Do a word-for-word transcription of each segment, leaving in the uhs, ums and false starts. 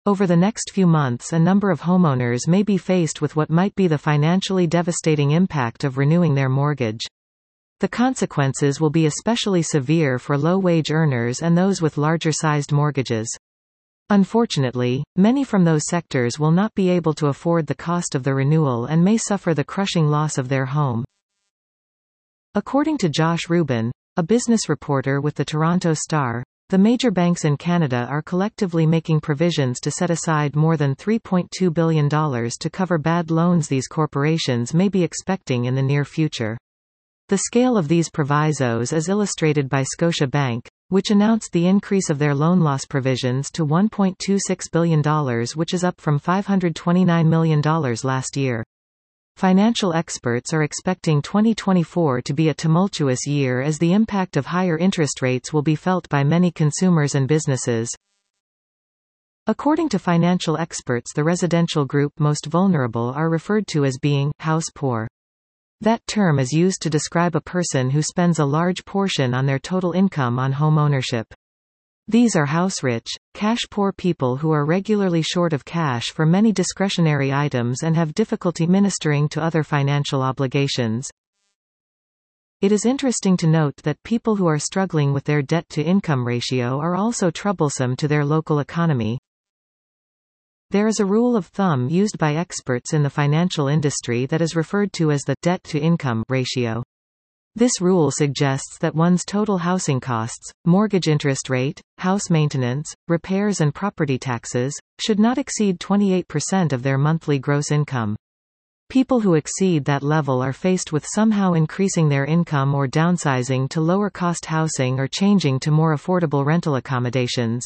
Over the next few months, a number of homeowners may be faced with what might be the financially devastating impact of renewing their mortgage. The consequences will be especially severe for low-wage earners and those with larger-sized mortgages. Unfortunately, many from those sectors will not be able to afford the cost of the renewal and may suffer the crushing loss of their home. According to Josh Rubin, a business reporter with the Toronto Star, the major banks in Canada are collectively making provisions to set aside more than three point two billion dollars to cover bad loans these corporations may be expecting in the near future. The scale of these provisos is illustrated by Scotia Bank, which announced the increase of their loan loss provisions to one point two six billion dollars, which is up from five hundred twenty-nine million dollars last year. Financial experts are expecting twenty twenty-four to be a tumultuous year as the impact of higher interest rates will be felt by many consumers and businesses. According to financial experts, the residential group most vulnerable are referred to as being house poor. That term is used to describe a person who spends a large portion on their total income on home ownership. These are house-rich, cash-poor people who are regularly short of cash for many discretionary items and have difficulty ministering to other financial obligations. It is interesting to note that people who are struggling with their debt-to-income ratio are also troublesome to their local economy. There is a rule of thumb used by experts in the financial industry that is referred to as the debt-to-income ratio. This rule suggests that one's total housing costs, mortgage interest rate, house maintenance, repairs and property taxes, should not exceed twenty-eight percent of their monthly gross income. People who exceed that level are faced with somehow increasing their income or downsizing to lower-cost housing or changing to more affordable rental accommodations.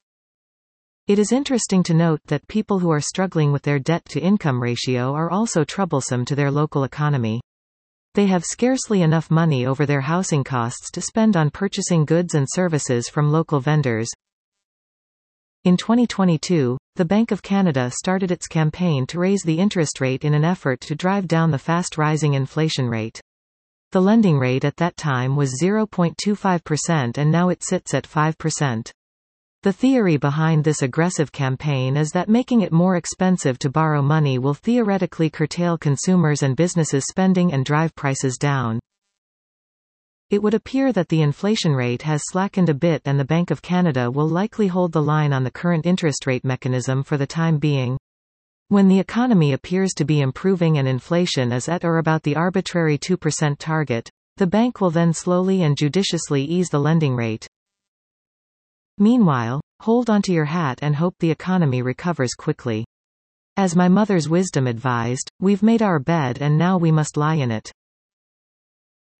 It is interesting to note that people who are struggling with their debt-to-income ratio are also troublesome to their local economy. They have scarcely enough money over their housing costs to spend on purchasing goods and services from local vendors. In twenty twenty-two, the Bank of Canada started its campaign to raise the interest rate in an effort to drive down the fast-rising inflation rate. The lending rate at that time was zero point two five percent and now it sits at five percent. The theory behind this aggressive campaign is that making it more expensive to borrow money will theoretically curtail consumers' and businesses' spending and drive prices down. It would appear that the inflation rate has slackened a bit and the Bank of Canada will likely hold the line on the current interest rate mechanism for the time being. When the economy appears to be improving and inflation is at or about the arbitrary two percent target, the bank will then slowly and judiciously ease the lending rate. Meanwhile, hold onto your hat and hope the economy recovers quickly. As my mother's wisdom advised, we've made our bed and now we must lie in it.